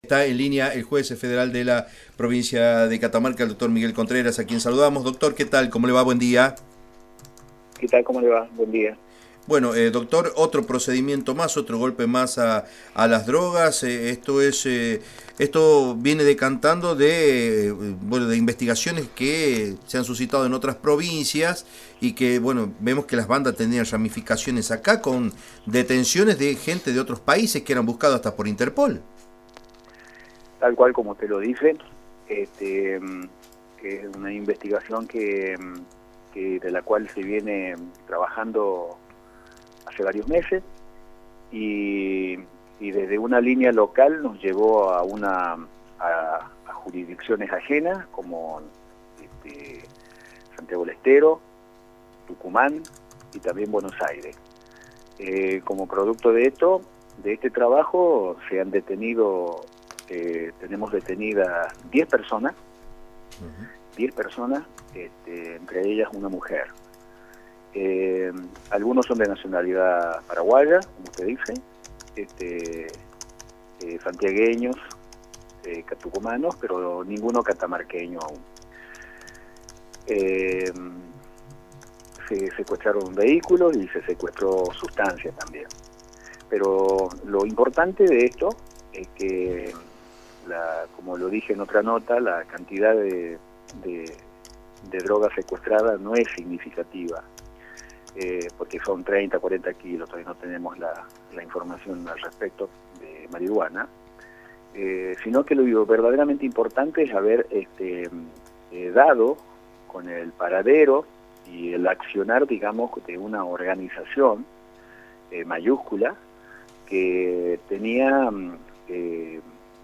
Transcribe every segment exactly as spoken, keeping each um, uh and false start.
Está en línea el juez federal de la provincia de Catamarca, el doctor Miguel Contreras, a quien saludamos. Doctor, ¿qué tal? ¿Cómo le va? Buen día. ¿Qué tal? ¿Cómo le va? Buen día. Bueno, eh, doctor, otro procedimiento más, otro golpe más a, a las drogas. Eh, esto es, eh, esto viene decantando de, eh, bueno, de investigaciones que se han suscitado en otras provincias y que, bueno, vemos que las bandas tenían ramificaciones acá con detenciones de gente de otros países que eran buscados hasta por Interpol. Tal cual como te lo dice, este, que es una investigación que, que de la cual se viene trabajando hace varios meses y, y desde una línea local nos llevó a una a, a jurisdicciones ajenas como este, Santiago del Estero, Tucumán y también Buenos Aires. Eh, como producto de esto, de este trabajo, se han detenido Eh, tenemos detenidas diez personas, diez personas, este, entre ellas una mujer. Eh, algunos son de nacionalidad paraguaya, como usted dice, este, eh, santiagueños, eh, tucumanos, pero ninguno catamarqueño aún. Eh, se secuestraron vehículos y se secuestró sustancias también. Pero lo importante de esto es que La, como lo dije en otra nota, la cantidad de, de, de droga secuestrada no es significativa, eh, porque son treinta, cuarenta kilos, todavía no tenemos la, la información al respecto de marihuana, eh, sino que lo verdaderamente importante es haber este, eh, dado con el paradero y el accionar, digamos, de una organización eh, mayúscula que tenía eh,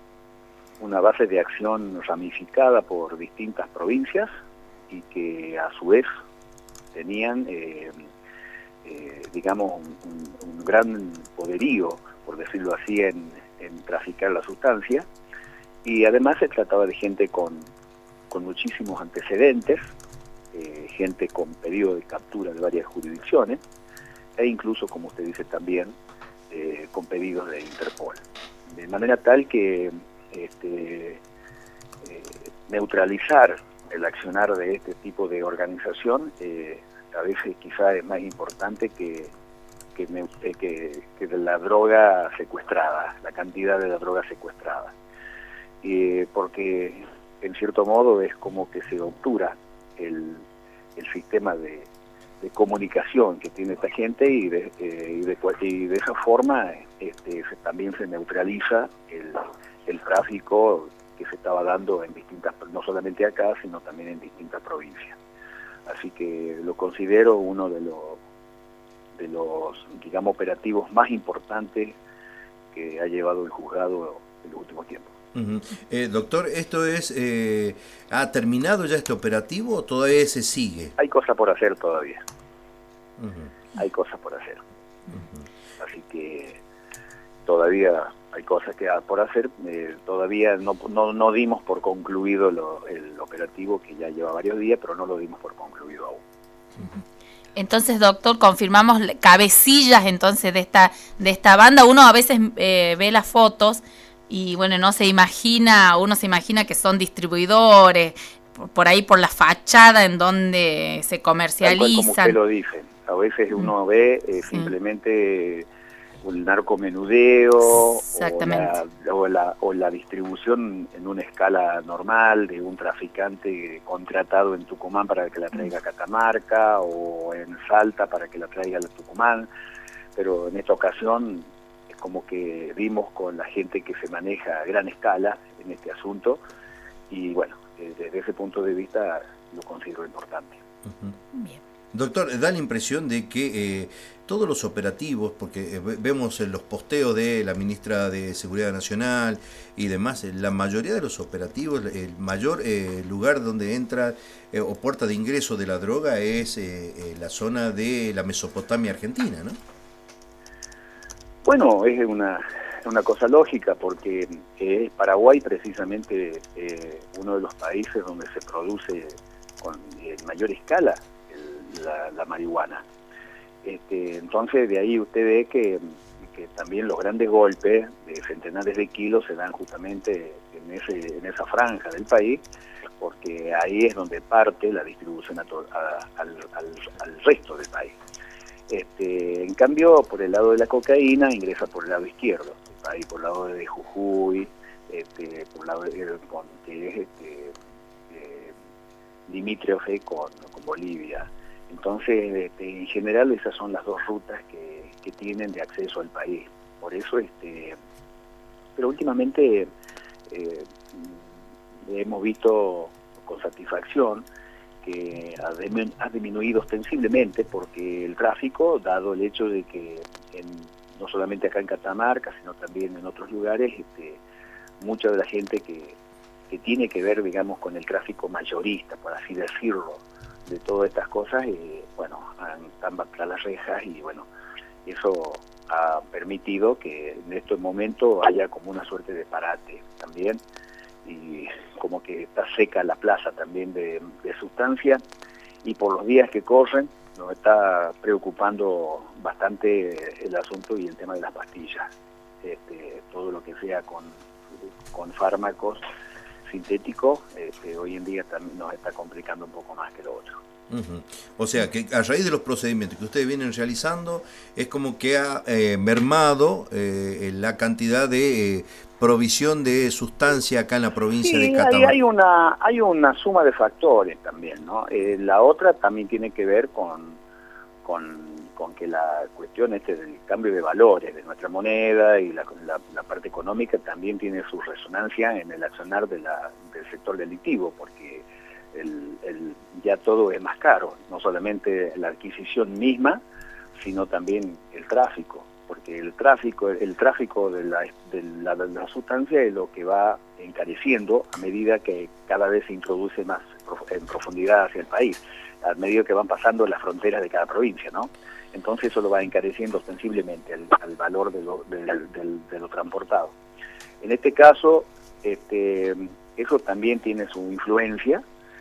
una base de acción ramificada por distintas provincias y que a su vez tenían, eh, eh, digamos, un, un gran poderío, por decirlo así, en, en traficar la sustancia. Y además se trataba de gente con, con muchísimos antecedentes, eh, gente con pedido de captura de varias jurisdicciones, e incluso, como usted dice también, eh, con pedidos de Interpol. De manera tal que Este, eh, neutralizar el accionar de este tipo de organización eh, a veces quizá es más importante que que, que que de la droga secuestrada, la cantidad de la droga secuestrada, eh, porque en cierto modo es como que se obtura el, el sistema de, de comunicación que tiene esta gente y de, eh, y de, y de esa forma este, se, también se neutraliza el el tráfico que se estaba dando en distintas, no solamente acá, sino también en distintas provincias. Así que lo considero uno de los, de los, digamos, operativos más importantes que ha llevado el juzgado en los últimos tiempos. Uh-huh. eh, doctor, ¿esto es, eh, ha terminado ya este operativo o todavía se sigue? Hay cosas por hacer todavía. Uh-huh. Hay cosas por hacer. Uh-huh. Así que todavía hay cosas que por hacer, eh, todavía no, no, no dimos por concluido lo, el operativo que ya lleva varios días, pero no lo dimos por concluido aún. Entonces, doctor, confirmamos cabecillas entonces de esta de esta banda. Uno a veces eh, ve las fotos y bueno, no se imagina, uno se imagina que son distribuidores, por, por ahí por la fachada en donde se comercializan. Tal cual como usted lo dice, a veces uno mm. ve eh, simplemente un narcomenudeo o la, o, la, o la distribución en una escala normal de un traficante contratado en Tucumán para que la traiga a Catamarca o en Salta para que la traiga a Tucumán, pero en esta ocasión es como que vimos con la gente que se maneja a gran escala en este asunto y bueno, desde ese punto de vista lo considero importante. Uh-huh. Bien. Doctor, da la impresión de que eh, todos los operativos, porque eh, vemos en los posteos de la ministra de Seguridad Nacional y demás, la mayoría de los operativos, el mayor eh, lugar donde entra eh, o puerta de ingreso de la droga es eh, eh, la zona de la Mesopotamia argentina, ¿no? Bueno, es una, una cosa lógica porque es Paraguay precisamente eh, uno de los países donde se produce con eh, mayor escala La, la marihuana. Este, entonces de ahí usted ve que, que también los grandes golpes de centenares de kilos se dan justamente en, ese, en esa franja del país, porque ahí es donde parte la distribución a to, a, al, al, al resto del país. Este, en cambio, por el lado de la cocaína ingresa por el lado izquierdo, ahí por el lado de Jujuy, este, por el lado de, con, que es este, eh, limítrofe con, con Bolivia. Entonces, este, en general, esas son las dos rutas que, que tienen de acceso al país. Por eso, este, pero últimamente eh, hemos visto con satisfacción que ha, de, ha disminuido ostensiblemente, porque el tráfico, dado el hecho de que en, no solamente acá en Catamarca, sino también en otros lugares, este, mucha de la gente que, que tiene que ver, digamos, con el tráfico mayorista, por así decirlo, de todas estas cosas, eh, bueno, están bajo las rejas, y bueno, eso ha permitido que en estos momentos haya como una suerte de parate también, y como que está seca la plaza también de, de sustancia, y por los días que corren nos está preocupando bastante el asunto y el tema de las pastillas, este, todo lo que sea con, con fármacos sintéticos, este, hoy en día también nos está complicando un poco más que lo otro. Uh-huh. O sea que a raíz de los procedimientos que ustedes vienen realizando, es como que ha eh, mermado eh, la cantidad de eh, provisión de sustancia acá en la provincia sí, de Catamarca. Hay, hay una hay una suma de factores también, ¿no? Eh, la otra también tiene que ver con, con, con que la cuestión este del cambio de valores de nuestra moneda y la, la, la parte económica también tiene su resonancia en el accionar de la, del sector delictivo, porque El, el, ya todo es más caro, no solamente la adquisición misma, sino también el tráfico, porque el tráfico el tráfico de la, de la, de la sustancia es lo que va encareciendo a medida que cada vez se introduce más en profundidad hacia el país, a medida que van pasando las fronteras de cada provincia, ¿no? Entonces eso lo va encareciendo ostensiblemente al, al valor de lo, de, de, de lo transportado. En este caso, este, eso también tiene su influencia,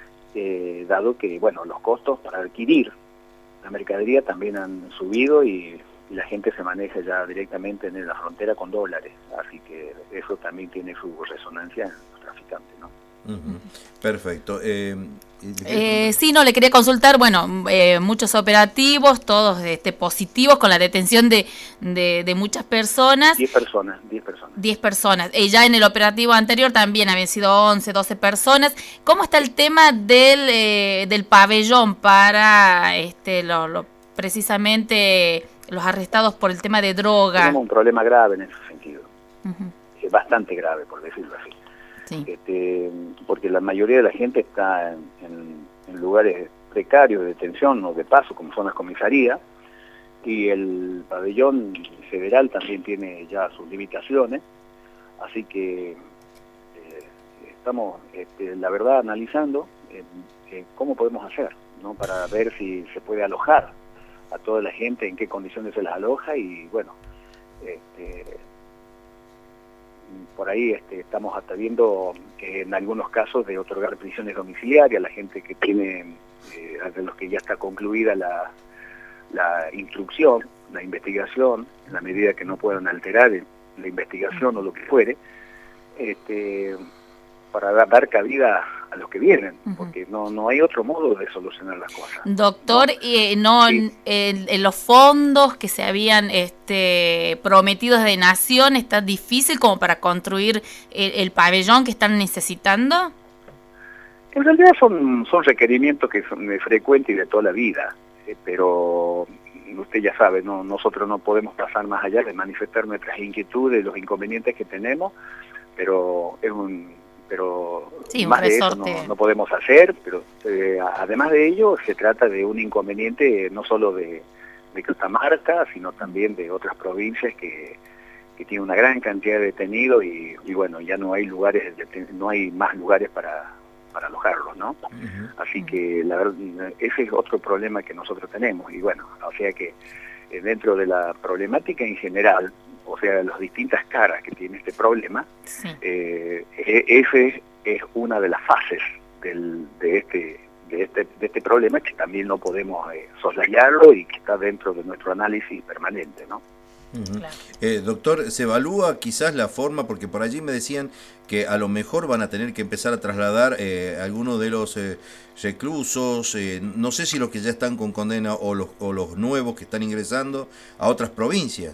Eh, dado que, bueno, los costos para adquirir la mercadería también han subido, y, y la gente se maneja ya directamente en la frontera con dólares, así que eso también tiene su resonancia en los traficantes, ¿no? Uh-huh. Perfecto. Eh, eh, sí, no, le quería consultar, bueno, eh, muchos operativos, todos este, positivos, con la detención de, de, de muchas personas. Diez personas, diez personas. Diez personas. Eh, ya en el operativo anterior también habían sido once, doce personas. ¿Cómo está el tema del, eh, del pabellón para este lo, lo, precisamente los arrestados por el tema de droga? Tenemos un problema grave en ese sentido. Uh-huh. Es bastante grave, por decirlo así. Sí. Este, porque la mayoría de la gente está en, en, en lugares precarios de detención o de paso, como son las comisarías, y el pabellón federal también tiene ya sus limitaciones, así que eh, estamos, este, la verdad, analizando eh, eh, cómo podemos hacer, ¿no? Para ver si se puede alojar a toda la gente, en qué condiciones se las aloja, y bueno, este, por ahí este, estamos hasta viendo que en algunos casos de otorgar prisiones domiciliarias a la gente que tiene, eh, de los que ya está concluida la, la instrucción, la investigación, en la medida que no puedan alterar la investigación o lo que fuere, este, para dar cabida a los que vienen, uh-huh. porque no no hay otro modo de solucionar las cosas. Doctor, ¿no? Eh, no sí. en, en los fondos que se habían este, prometidos de Nación, ¿está difícil como para construir el, el pabellón que están necesitando? En realidad son, son requerimientos que son frecuentes y de toda la vida, eh, pero usted ya sabe, no nosotros no podemos pasar más allá de manifestar nuestras inquietudes, los inconvenientes que tenemos, pero es un pero sí, más de eso no, no podemos hacer, pero eh, además de ello se trata de un inconveniente no solo de, de Catamarca, sino también de otras provincias que, que tienen una gran cantidad de detenidos, y, y bueno, ya no hay lugares, no hay más lugares para, para alojarlos, ¿no? Uh-huh. Así que la verdad, ese es otro problema que nosotros tenemos, y bueno, o sea que eh, dentro de la problemática en general, o sea, las distintas caras que tiene este problema, sí. eh, ese es una de las fases del, de, este, de, este, de este problema, que también no podemos eh, soslayarlo y que está dentro de nuestro análisis permanente, ¿no? Uh-huh. Claro. Eh, doctor, ¿se evalúa quizás la forma? Porque por allí me decían que a lo mejor van a tener que empezar a trasladar eh, algunos de los eh, reclusos, eh, no sé si los que ya están con condena o los, o los nuevos que están ingresando a otras provincias.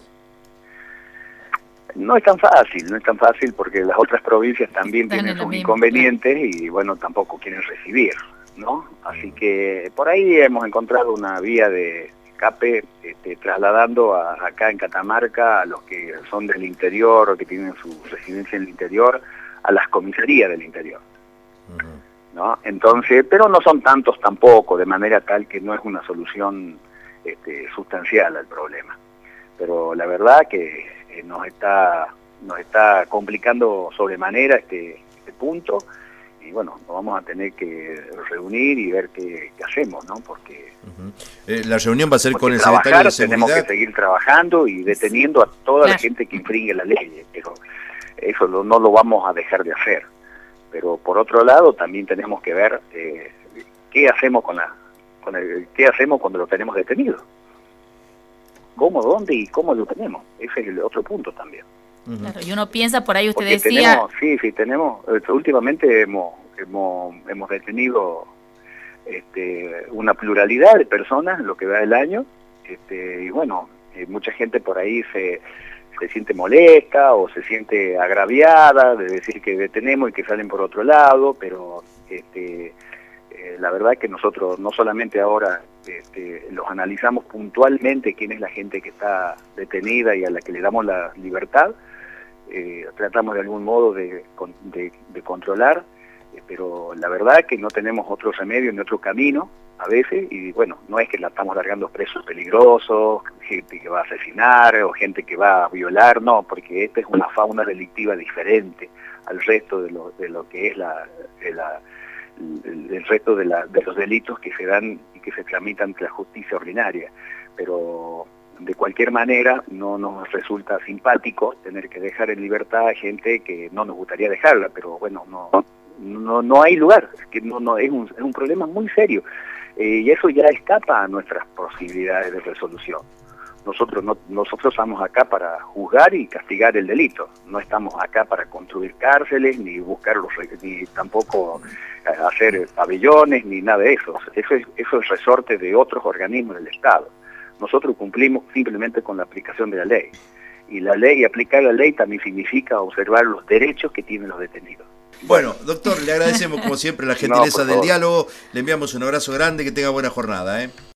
No es tan fácil, no es tan fácil porque las otras provincias también están tienen sus mismo, inconvenientes claro. Y bueno, tampoco quieren recibir, ¿no? Así que por ahí hemos encontrado una vía de escape, este, trasladando a, acá en Catamarca a los que son del interior o que tienen su residencia en el interior, a las comisarías del interior, uh-huh. ¿no? Entonces, pero no son tantos tampoco, de manera tal que no es una solución este, sustancial al problema. Pero la verdad que eh, nos está nos está complicando sobremanera este, este punto, y bueno, nos vamos a tener que reunir y ver qué, qué hacemos, ¿no? Porque uh-huh. eh, la reunión va a ser con el secretario de Seguridad. Tenemos que seguir trabajando y deteniendo a toda la gente que infringe la ley, pero eso no, no lo vamos a dejar de hacer. Pero por otro lado también tenemos que ver eh, qué hacemos con la con el, qué hacemos cuando lo tenemos detenido. ¿Cómo, dónde y cómo lo tenemos? Ese es el otro punto también. Claro, y uno piensa, por ahí usted Porque decía... Tenemos, sí, sí, tenemos, últimamente hemos, hemos, hemos detenido este, una pluralidad de personas en lo que va del año, este, y bueno, eh, mucha gente por ahí se, se siente molesta o se siente agraviada de decir que detenemos y que salen por otro lado, pero este, eh, la verdad es que nosotros no solamente ahora este, los analizamos puntualmente quién es la gente que está detenida y a la que le damos la libertad, eh, tratamos de algún modo de, de, de controlar, eh, pero la verdad es que no tenemos otro remedio ni otro camino a veces, y bueno, no es que la estamos largando presos peligrosos, gente que va a asesinar o gente que va a violar, no, porque esta es una fauna delictiva diferente al resto de lo, de lo que es la, de la el, el resto de, la, de los delitos que se dan y que se tramitan ante la justicia ordinaria, pero de cualquier manera no nos resulta simpático tener que dejar en libertad a gente que no nos gustaría dejarla, pero bueno, no no, no hay lugar, es que no, no es, un, es un problema muy serio, eh, y eso ya escapa a nuestras posibilidades de resolución. Nosotros no, nosotros estamos acá para juzgar y castigar el delito, no estamos acá para construir cárceles, ni buscar los, ni tampoco hacer pabellones, ni nada de eso. Eso es, eso es resorte de otros organismos del Estado. Nosotros cumplimos simplemente con la aplicación de la ley. Y la ley, y aplicar la ley también significa observar los derechos que tienen los detenidos. Bueno, doctor, le agradecemos como siempre la gentileza no, del favor. diálogo, le enviamos un abrazo grande, que tenga buena jornada, ¿eh?